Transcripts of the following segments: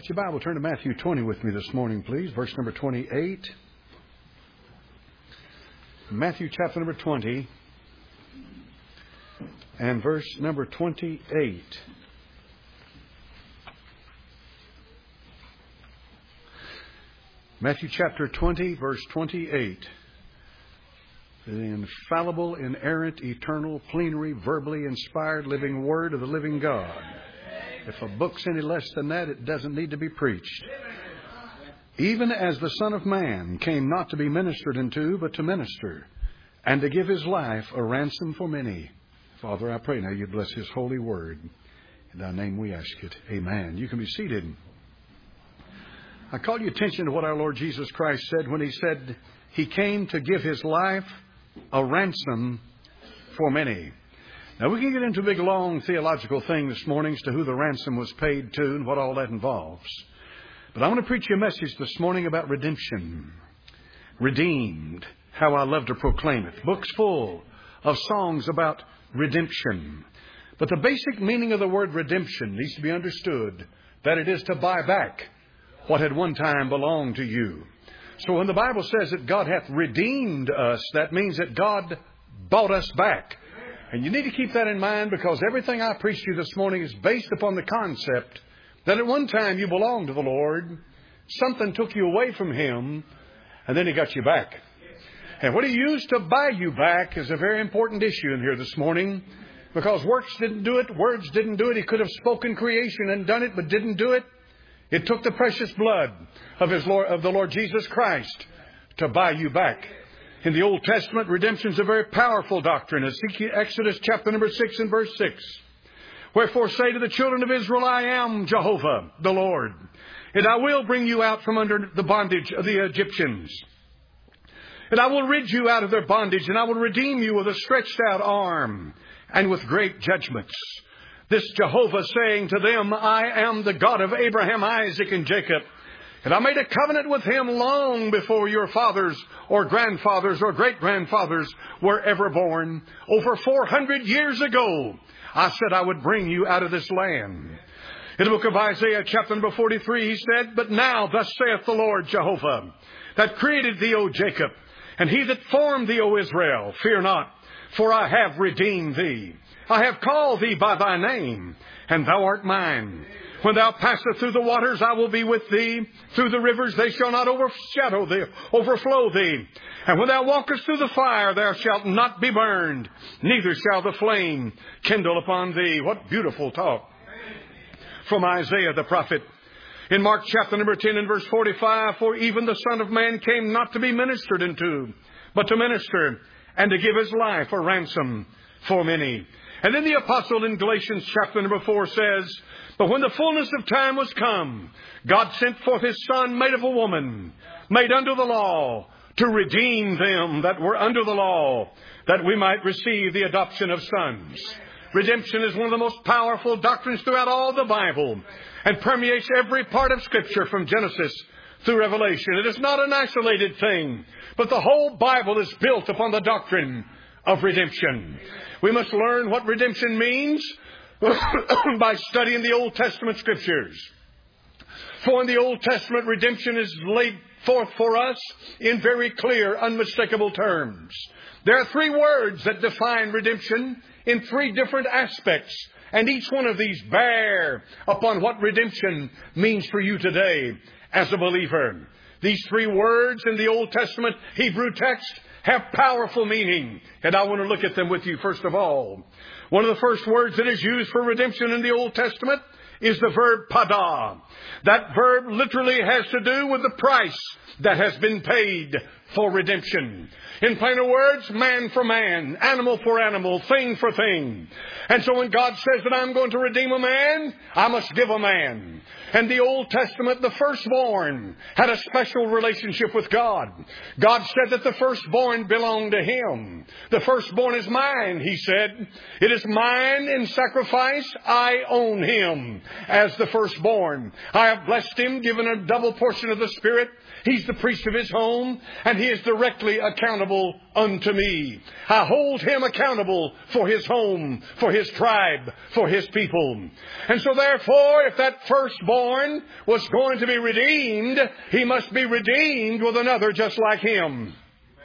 Your Bible, turn to Matthew 20 with me this morning, please. Verse number 28. Matthew chapter number 20 and verse number 28. Matthew chapter 20, verse 28. The infallible, inerrant, eternal, plenary, verbally inspired, living Word of the living God. If a book's any less than that, it doesn't need to be preached. Even as the Son of Man came not to be ministered unto, but to minister, and to give His life a ransom for many. Father, I pray now you bless His holy word. In Thy name we ask it. Amen. You can be seated. I call your attention to what our Lord Jesus Christ said when He said He came to give His life a ransom for many. Now, we can get into a big, long theological thing this morning as to who the ransom was paid to and what all that involves. But I want to preach you a message this morning about redemption. Redeemed. How I love to proclaim it. Books full of songs about redemption. But the basic meaning of the word redemption needs to be understood, that it is to buy back what had one time belonged to you. So when the Bible says that God hath redeemed us, that means that God bought us back. And you need to keep that in mind, because everything I preach to you this morning is based upon the concept that at one time you belonged to the Lord. Something took you away from Him, and then He got you back. And what He used to buy you back is a very important issue in here this morning, because works didn't do it, words didn't do it. He could have spoken creation and done it, but didn't do it. It took the precious blood of the Lord Jesus Christ to buy you back. In the Old Testament, redemption is a very powerful doctrine. Exodus chapter number 6 and verse 6. Wherefore say to the children of Israel, I am Jehovah, the Lord, and I will bring you out from under the bondage of the Egyptians. And I will rid you out of their bondage, and I will redeem you with a stretched out arm and with great judgments. This Jehovah saying to them, I am the God of Abraham, Isaac, and Jacob. And I made a covenant with him long before your fathers or grandfathers or great-grandfathers were ever born. Over 400 years ago, I said I would bring you out of this land. In the book of Isaiah, chapter number 43, he said, But now thus saith the Lord Jehovah, that created thee, O Jacob, and he that formed thee, O Israel, fear not, for I have redeemed thee. I have called thee by thy name, and thou art mine. When thou passest through the waters, I will be with thee. Through the rivers, they shall not overflow thee. And when thou walkest through the fire, thou shalt not be burned, neither shall the flame kindle upon thee. What beautiful talk from Isaiah the prophet. In Mark chapter number 10 and verse 45, For even the Son of Man came not to be ministered unto, but to minister, and to give His life a ransom for many. And then the apostle in Galatians chapter number 4 says, But when the fullness of time was come, God sent forth His Son, made of a woman, made under the law, to redeem them that were under the law, that we might receive the adoption of sons. Redemption is one of the most powerful doctrines throughout all the Bible, and permeates every part of Scripture from Genesis through Revelation. It is not an isolated thing, but the whole Bible is built upon the doctrine of redemption. We must learn what redemption means by studying the Old Testament Scriptures. For in the Old Testament, redemption is laid forth for us in very clear, unmistakable terms. There are 3 words that define redemption in 3 different aspects, and each one of these bear upon what redemption means for you today as a believer. These 3 words in the Old Testament Hebrew text have powerful meaning, and I want to look at them with you first of all. One of the first words that is used for redemption in the Old Testament is the verb padah. That verb literally has to do with the price that has been paid for redemption. In plainer words, man for man, animal for animal, thing for thing. And so when God says that I'm going to redeem a man, I must give a man. And the Old Testament, the firstborn had a special relationship with God. God said that the firstborn belonged to Him. The firstborn is mine, He said. It is mine in sacrifice. I own him as the firstborn. I have blessed him, given a double portion of the Spirit. He's the priest of His home, and He is directly accountable unto me. I hold Him accountable for His home, for His tribe, for His people. And so therefore, if that firstborn was going to be redeemed, he must be redeemed with another just like him.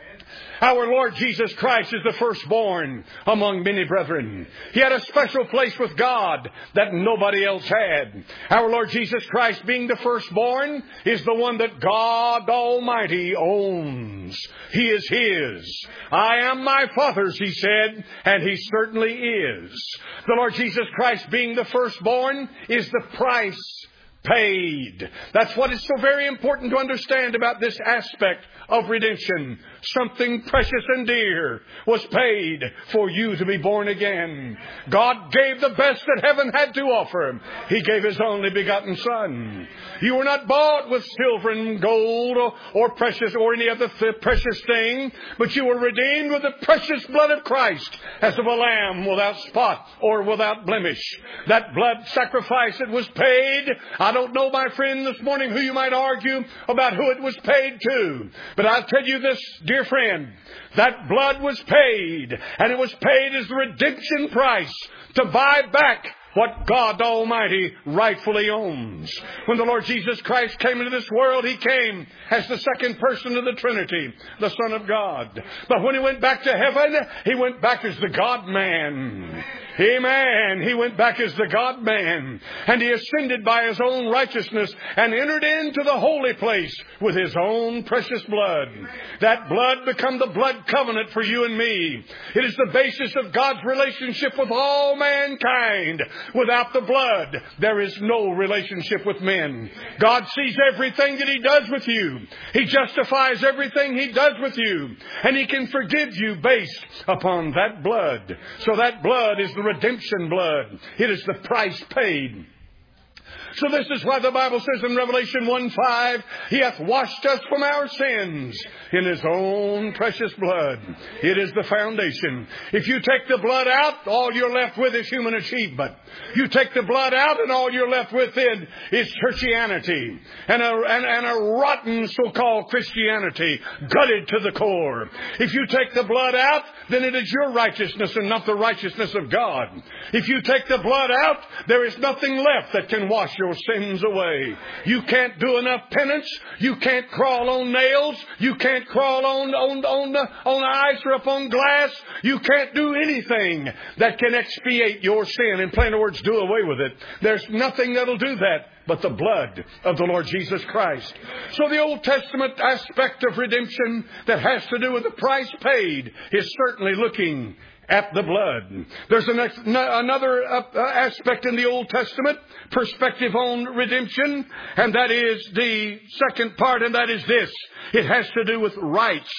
Our Lord Jesus Christ is the firstborn among many brethren. He had a special place with God that nobody else had. Our Lord Jesus Christ, being the firstborn, is the one that God Almighty owns. He is His. I am my Father's, He said, and He certainly is. The Lord Jesus Christ, being the firstborn, is the price paid. That's what is so very important to understand about this aspect of redemption. Something precious and dear was paid for you to be born again. God gave the best that heaven had to offer. He gave His only begotten Son. You were not bought with silver and gold or precious or any other precious thing, but you were redeemed with the precious blood of Christ, as of a lamb without spot or without blemish. That blood sacrifice that was paid, I don't know, my friend, this morning who you might argue about who it was paid to. But I'll tell you this, dear friend, that blood was paid, and it was paid as the redemption price to buy back what God Almighty rightfully owns. When the Lord Jesus Christ came into this world, He came as the second person of the Trinity, the Son of God. But when He went back to heaven, He went back as the God-man. Amen. He went back as the God-man. And He ascended by His own righteousness and entered into the holy place with His own precious blood. That blood became the blood covenant for you and me. It is the basis of God's relationship with all mankind. Without the blood, there is no relationship with men. God sees everything that He does with you. He justifies everything He does with you. And He can forgive you based upon that blood. So that blood is the redemption blood. It is the price paid. So this is why the Bible says in Revelation 1:5, He hath washed us from our sins in His own precious blood. It is the foundation. If you take the blood out, all you're left with is human achievement. You take the blood out and all you're left with then is churchianity and a rotten so-called Christianity, gutted to the core. If you take the blood out, then it is your righteousness and not the righteousness of God. If you take the blood out, there is nothing left that can wash your sins away. You can't do enough penance. You can't crawl on nails. You can't crawl on ice or upon glass. You can't do anything that can expiate your sin. In plain words, do away with it. There's nothing that'll do that but the blood of the Lord Jesus Christ. So the Old Testament aspect of redemption that has to do with the price paid is certainly looking at the blood. There's another aspect in the Old Testament, perspective on redemption, and that is the second part, and that is this. It has to do with rights.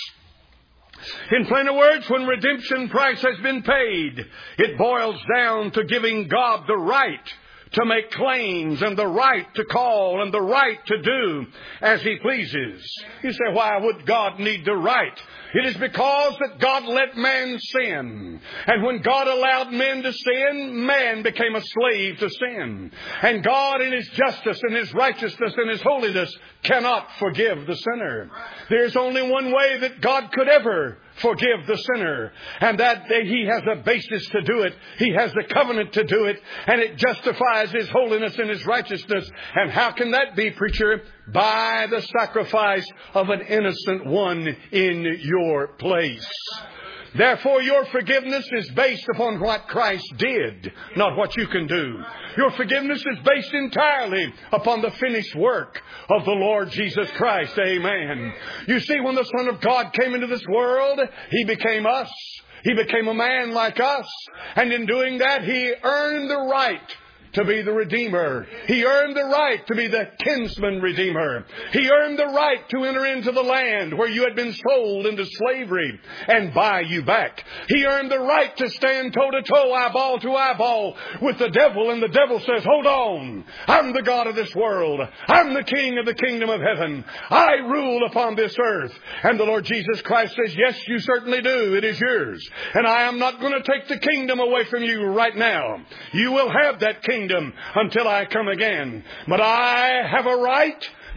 In plainer words, when redemption price has been paid, it boils down to giving God the right to make claims and the right to call and the right to do as He pleases. You say, why would God need the right? It is because that God let man sin. And when God allowed men to sin, man became a slave to sin. And God in His justice and His righteousness and His holiness cannot forgive the sinner. There's only one way that God could ever forgive the sinner, and that He has a basis to do it. He has the covenant to do it, and it justifies His holiness and His righteousness. And how can that be, preacher? By the sacrifice of an innocent one in your place. Therefore, your forgiveness is based upon what Christ did, not what you can do. Your forgiveness is based entirely upon the finished work of the Lord Jesus Christ. Amen. You see, when the Son of God came into this world, He became us. He became a man like us. And in doing that, He earned the right to be the Redeemer. He earned the right to be the kinsman Redeemer. He earned the right to enter into the land where you had been sold into slavery and buy you back. He earned the right to stand toe to toe, eyeball to eyeball with the devil, and the devil says, hold on, I'm the God of this world. I'm the King of the kingdom of heaven. I rule upon this earth. And the Lord Jesus Christ says, yes, you certainly do. It is yours. And I am not going to take the kingdom away from you right now. You will have that kingdom until I come again. But I have a right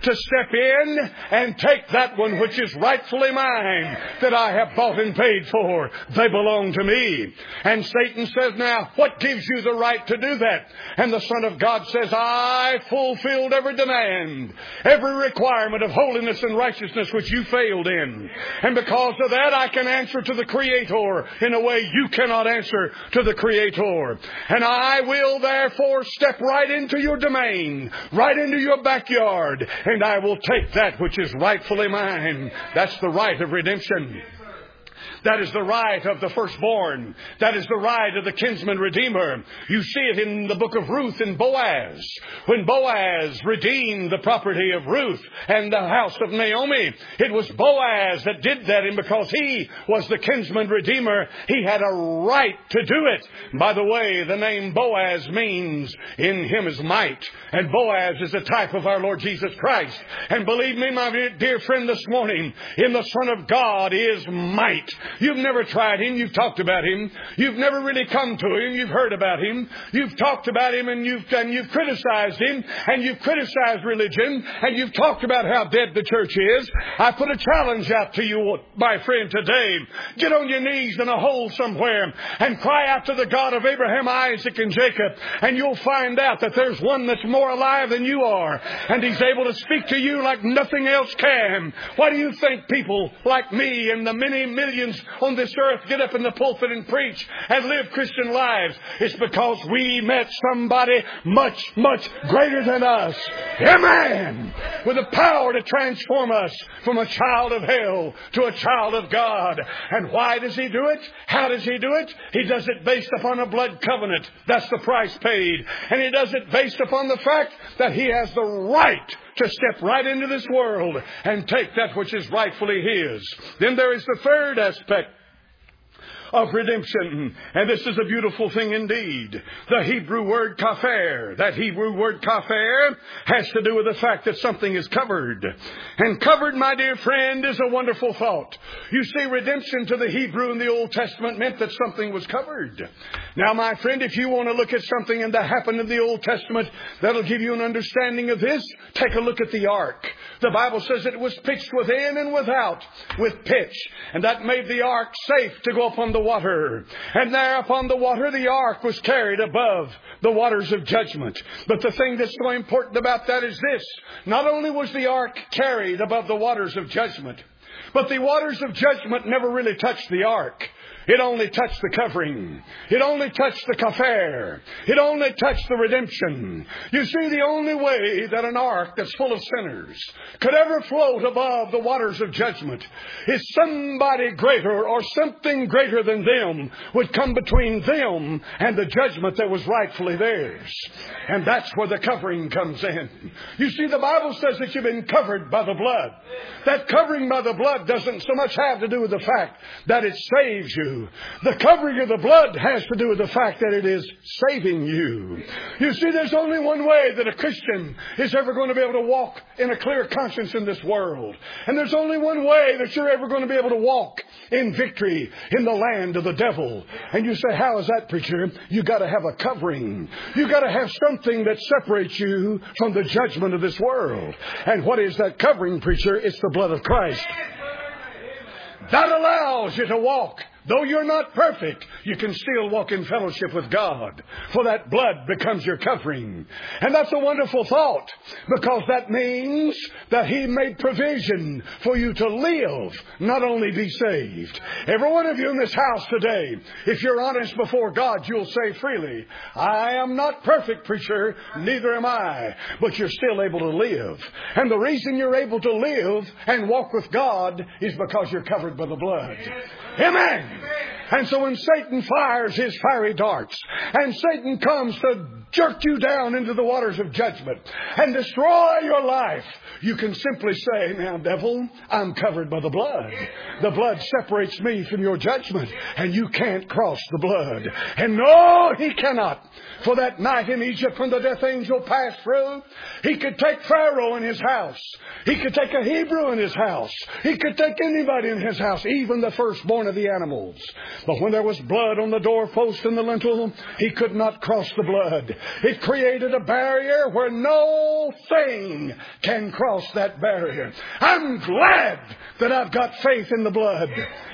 to step in and take that one which is rightfully mine, that I have bought and paid for. They belong to me. And Satan says, now, what gives you the right to do that? And the Son of God says, I fulfilled every demand, every requirement of holiness and righteousness which you failed in. And because of that, I can answer to the Creator in a way you cannot answer to the Creator. And I will therefore step right into your domain, right into your backyard, and I will take that which is rightfully mine. That's the right of redemption. That is the right of the firstborn. That is the right of the kinsman redeemer. You see it in the book of Ruth and Boaz. When Boaz redeemed the property of Ruth and the house of Naomi, it was Boaz that did that. And because he was the kinsman redeemer, he had a right to do it. By the way, the name Boaz means in him is might. And Boaz is a type of our Lord Jesus Christ. And believe me, my dear friend, this morning, in the Son of God is might. You've never tried Him. You've talked about Him. You've never really come to Him. You've heard about Him. You've talked about Him, and you've criticized Him, and you've criticized religion, and you've talked about how dead the church is. I put a challenge out to you, my friend, today. Get on your knees in a hole somewhere and cry out to the God of Abraham, Isaac, and Jacob, and you'll find out that there's one that's more alive than you are, and He's able to speak to you like nothing else can. Why do you think people like me and the many millions on this earth get up in the pulpit and preach and live Christian lives? It's because we met somebody much, much greater than us. Amen. With the power to transform us from a child of hell to a child of God. And why does He do it? How does He do it? He does it based upon a blood covenant. That's the price paid. And He does it based upon the fact that He has the right to step right into this world and take that which is rightfully His. Then there is the third aspect of redemption. And this is a beautiful thing indeed. The Hebrew word kafer. That Hebrew word kafer has to do with the fact that something is covered. And covered, my dear friend, is a wonderful thought. You see, redemption to the Hebrew in the Old Testament meant that something was covered. Now, my friend, if you want to look at something that happened in the Old Testament that'll give you an understanding of this, take a look at the ark. The Bible says it was pitched within and without with pitch. And that made the ark safe to go upon the water. And there upon the water, the ark was carried above the waters of judgment. But the thing that's so important about that is this. Not only was the ark carried above the waters of judgment, but the waters of judgment never really touched the ark. It only touched the covering. It only touched the kafer. It only touched the redemption. You see, the only way that an ark that's full of sinners could ever float above the waters of judgment is somebody greater or something greater than them would come between them and the judgment that was rightfully theirs. And that's where the covering comes in. You see, the Bible says that you've been covered by the blood. That covering by the blood doesn't so much have to do with the fact that it saves you. The covering of the blood has to do with the fact that it is saving you. You see, there's only one way that a Christian is ever going to be able to walk in a clear conscience in this world. And there's only one way that you're ever going to be able to walk in victory in the land of the devil. And you say, how is that, preacher? You got to have a covering. You got to have something that separates you from the judgment of this world. And what is that covering, preacher? It's the blood of Christ. That allows you to walk. Though you're not perfect, you can still walk in fellowship with God. For that blood becomes your covering. And that's a wonderful thought. Because that means that He made provision for you to live, not only be saved. Every one of you in this house today, if you're honest before God, you'll say freely, I am not perfect, preacher, neither am I. But you're still able to live. And the reason you're able to live and walk with God is because you're covered by the blood. Amen. And so when Satan fires his fiery darts and Satan comes to jerk you down into the waters of judgment and destroy your life, you can simply say, now, devil, I'm covered by the blood. The blood separates me from your judgment, and you can't cross the blood. And no, he cannot. For that night in Egypt when the death angel passed through, he could take Pharaoh in his house. He could take a Hebrew in his house. He could take anybody in his house, even the firstborn of the animals. But when there was blood on the doorpost and the lintel, he could not cross the blood. It created a barrier where no thing can cross that barrier. I'm glad that I've got faith in the blood.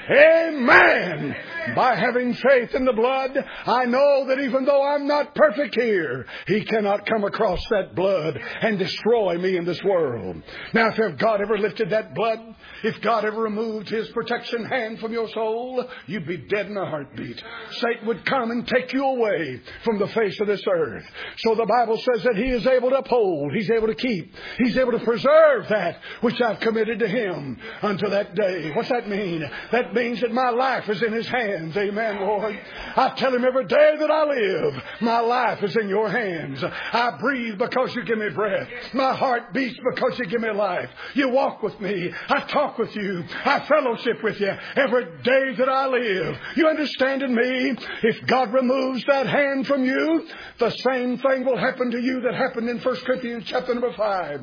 Amen. By having faith in the blood, I know that even though I'm not perfect here, he cannot come across that blood and destroy me in this world. Now, if God ever lifted that blood, if God ever removed his protection hand from your soul, you'd be dead in a heartbeat. Satan would come and take you away from the face of this earth. So the Bible says that he is able to uphold, he's able to keep, he's able to preserve that which I've committed to him unto that day. What's that mean? That means that my life is in his hands. Amen, Lord. I tell him every day that I live, my life is in your hands. I breathe because you give me breath. My heart beats because you give me life. You walk with me. I talk with you. I fellowship with you every day that I live. You understand in me? If God removes that hand from you, the same thing will happen to you that happened in 1 Corinthians chapter number 5.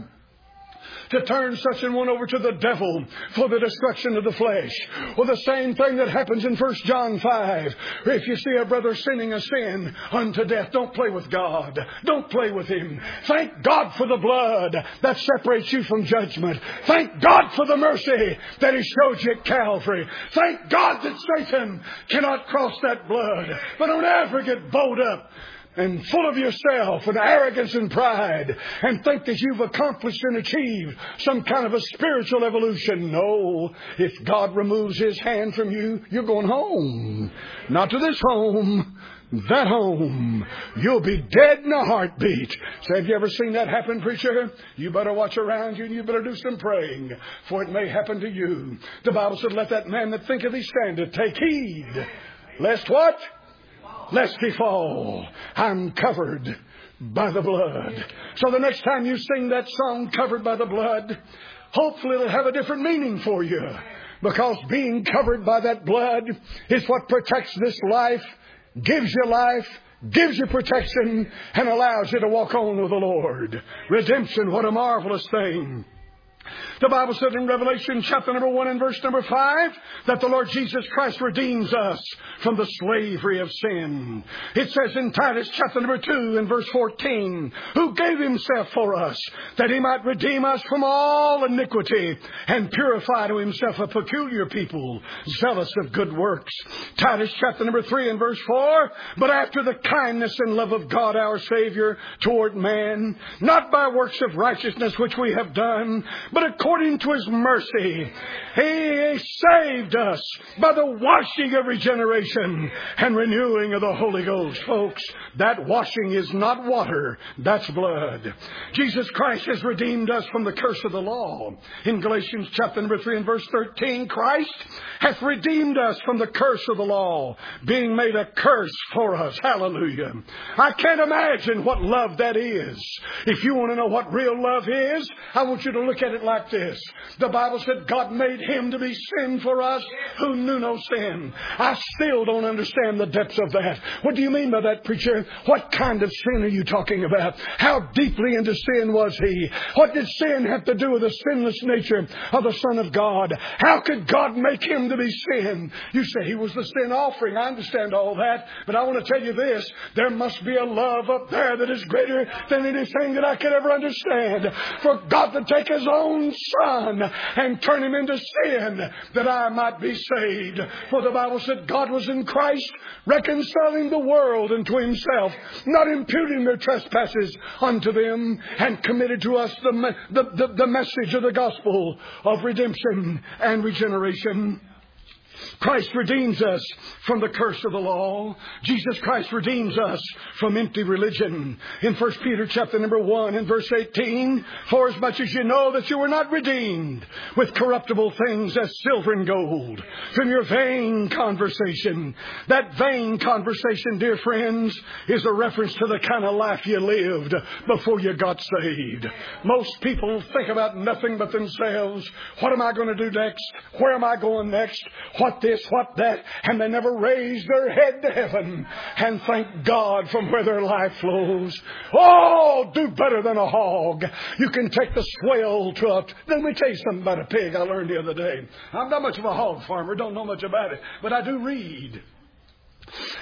To turn such an one over to the devil for the destruction of the flesh. Or the same thing that happens in 1 John 5. If you see a brother sinning a sin unto death, don't play with God. Don't play with him. Thank God for the blood that separates you from judgment. Thank God for the mercy that he showed you at Calvary. Thank God that Satan cannot cross that blood. But don't ever get bowed up and full of yourself and arrogance and pride and think that you've accomplished and achieved some kind of a spiritual evolution. No. If God removes his hand from you, you're going home. Not to this home. That home. You'll be dead in a heartbeat. So have you ever seen that happen, preacher? You better watch around you and you better do some praying, for it may happen to you. The Bible said, let that man that thinketh he standeth take heed. Lest what? Lest he fall. I'm covered by the blood. So the next time you sing that song, Covered by the Blood, hopefully it'll have a different meaning for you. Because being covered by that blood is what protects this life, gives you protection, and allows you to walk on with the Lord. Redemption, what a marvelous thing. The Bible says in Revelation chapter number 1 and verse number 5 that the Lord Jesus Christ redeems us from the slavery of sin. It says in Titus chapter number 2 and verse 14, who gave himself for us that he might redeem us from all iniquity and purify to himself a peculiar people, zealous of good works. Titus chapter number 3 and verse 4, but after the kindness and love of God our Savior toward man, not by works of righteousness which we have done, but according to his mercy, he saved us by the washing of regeneration and renewing of the Holy Ghost. Folks, that washing is not water, that's blood. Jesus Christ has redeemed us from the curse of the law. In Galatians chapter number 3 and verse 13, Christ hath redeemed us from the curse of the law, being made a curse for us. Hallelujah. I can't imagine what love that is. If you want to know what real love is, I want you to look at it like this. The Bible said God made him to be sin for us who knew no sin. I still don't understand the depths of that. What do you mean by that, preacher? What kind of sin are you talking about? How deeply into sin was he? What did sin have to do with the sinless nature of the Son of God? How could God make him to be sin? You say he was the sin offering. I understand all that. But I want to tell you this. There must be a love up there that is greater than anything that I could ever understand. For God to take his own Son and turn him into sin that I might be saved. For the Bible said God was in Christ reconciling the world unto himself, not imputing their trespasses unto them, and committed to us the message of the gospel of redemption and regeneration. Christ redeems us from the curse of the law. Jesus Christ redeems us from empty religion. In 1 Peter chapter number 1 and verse 18, for as much as you know that you were not redeemed with corruptible things as silver and gold from your vain conversation. That vain conversation, dear friends, is a reference to the kind of life you lived before you got saved. Most people think about nothing but themselves. What am I going to do next? Where am I going next? What this, what that, and they never raise their head to heaven and thank God from where their life flows. Oh, do better than a hog. You can take the swell to a... Let me tell you something about a pig I learned the other day. I'm not much of a hog farmer, don't know much about it, but I do read.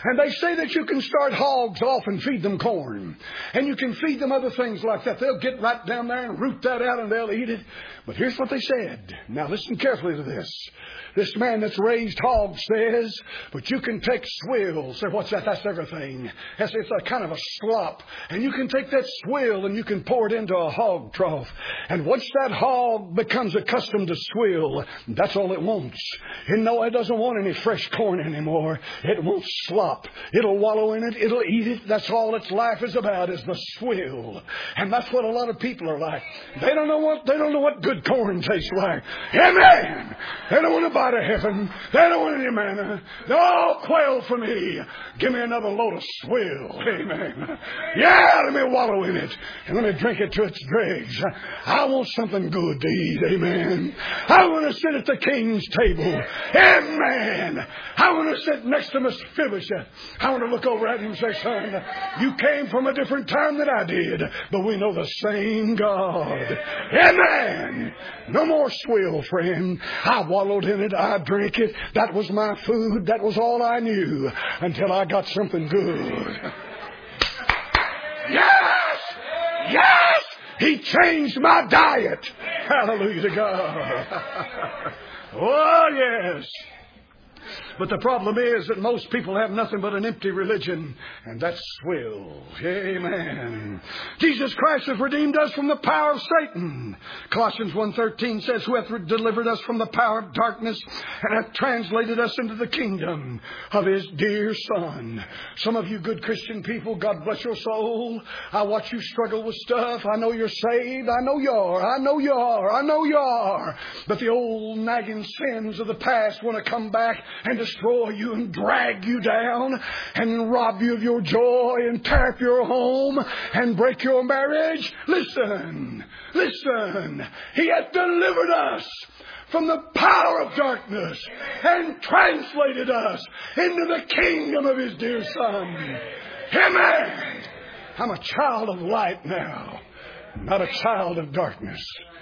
And they say that you can start hogs off and feed them corn. And you can feed them other things like that. They'll get right down there and root that out and they'll eat it. But here's what they said. Now listen carefully to this. This man that's raised hogs says, but you can take swill. Say, what's that? That's everything. It's a kind of a slop. And you can take that swill and you can pour it into a hog trough. And once that hog becomes accustomed to swill, that's all it wants. And no, it doesn't want any fresh corn anymore. It wants slop. It'll wallow in it. It'll eat it. That's all its life is about, is the swill. And that's what a lot of people are like. They don't know what good corn tastes like. Amen. They don't want to buy to heaven. They don't want any manna. No, quail for me. Give me another load of swill. Amen. Yeah, let me wallow in it. And let me drink it to its dregs. I want something good to eat. Amen. I want to sit at the king's table. Amen. I want to sit next to Mephibosheth. I want to look over at him and say, son, you came from a different time than I did, but we know the same God. Amen. No more swill, friend. I wallowed in it. I drank it. That was my food. That was all I knew until I got something good. Yes! Yes! He changed my diet. Hallelujah to God. Oh, yes. But the problem is that most people have nothing but an empty religion, and that's swill. Amen. Jesus Christ has redeemed us from the power of Satan. Colossians 1:13 says, who hath delivered us from the power of darkness and hath translated us into the kingdom of his dear Son. Some of you good Christian people, God bless your soul. I watch you struggle with stuff. I know you're saved. I know you are. I know you are. I know you are. But the old nagging sins of the past want to come back and destroy you and drag you down and rob you of your joy and tear up your home and break your marriage. Listen, listen. He hath delivered us from the power of darkness and translated us into the kingdom of his dear Son. Amen. I'm a child of light now, not a child of darkness.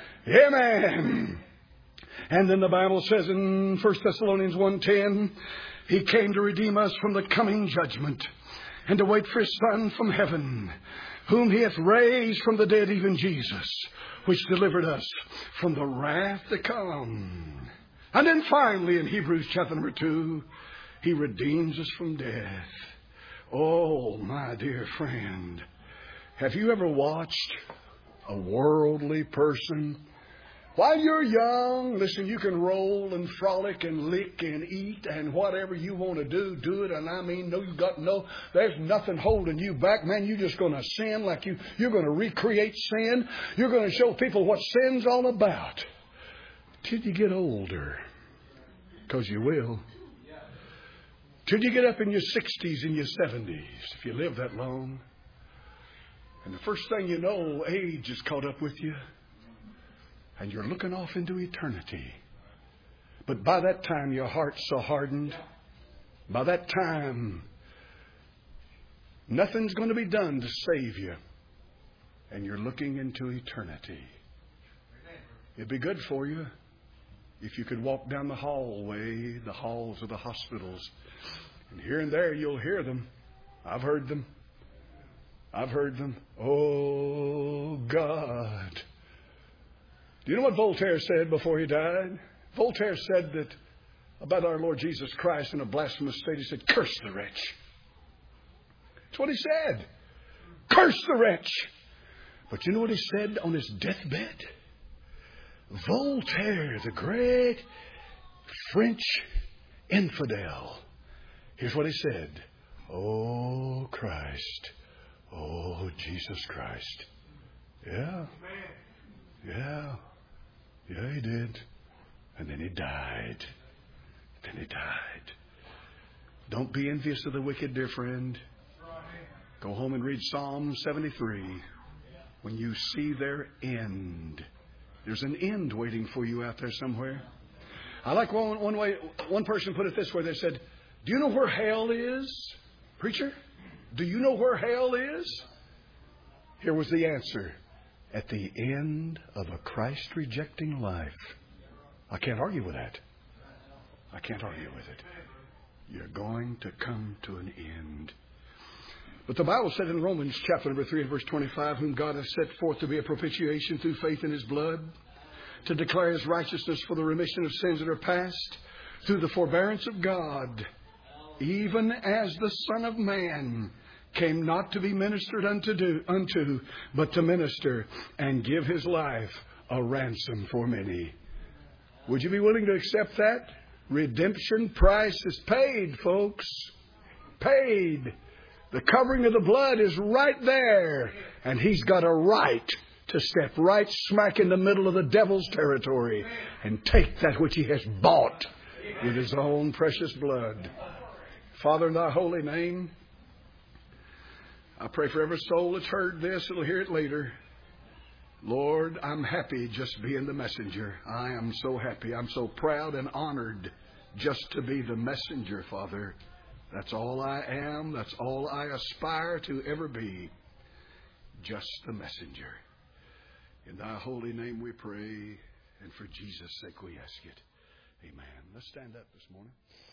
Amen. And then the Bible says in 1 Thessalonians 1:10, he came to redeem us from the coming judgment and to wait for his Son from heaven, whom he hath raised from the dead, even Jesus, which delivered us from the wrath to come. And then finally in Hebrews chapter number 2, he redeems us from death. Oh, my dear friend, have you ever watched a worldly person? While you're young, listen, you can roll and frolic and lick and eat and whatever you want to do, do it. And I mean, there's nothing holding you back, man. You're just going to sin like you're going to recreate sin. You're going to show people what sin's all about. Till you get older, because you will. Till you get up in your 60s and your 70s, if you live that long. And the first thing you know, age has caught up with you. And you're looking off into eternity. But by that time, your heart's so hardened. By that time, nothing's going to be done to save you. And you're looking into eternity. It'd be good for you if you could walk down the hallway, the halls of the hospitals. And here and there, you'll hear them. I've heard them. I've heard them. Oh, God. Do you know what Voltaire said before he died? Voltaire said that about our Lord Jesus Christ in a blasphemous state. He said, curse the wretch. That's what he said. Curse the wretch. But you know what he said on his deathbed? Voltaire, the great French infidel. Here's what he said. Oh, Christ. Oh, Jesus Christ. Yeah. Yeah. Yeah, he did. And then he died. Then he died. Don't be envious of the wicked, dear friend. Go home and read Psalm 73. When you see their end. There's an end waiting for you out there somewhere. I like one person put it this way. They said, do you know where hell is? Preacher, do you know where hell is? Here was the answer. At the end of a Christ-rejecting life. I can't argue with that. I can't argue with it. you're going to come to an end. But the Bible said in Romans chapter number 3 and verse 25, whom God has set forth to be a propitiation through faith in His blood, to declare His righteousness for the remission of sins that are past, through the forbearance of God, even as the Son of Man came not to be ministered unto, but to minister and give His life a ransom for many. Would you be willing to accept that? Redemption price is paid, folks. Paid. The covering of the blood is right there. And He's got a right to step right smack in the middle of the devil's territory and take that which He has bought with His own precious blood. Father, in Thy holy name, I pray for every soul that's heard this, that'll hear it later. Lord, I'm happy just being the messenger. I am so happy. I'm so proud and honored just to be the messenger, Father. That's all I am. That's all I aspire to ever be. Just the messenger. In Thy holy name we pray, and for Jesus' sake we ask it. Amen. Let's stand up this morning.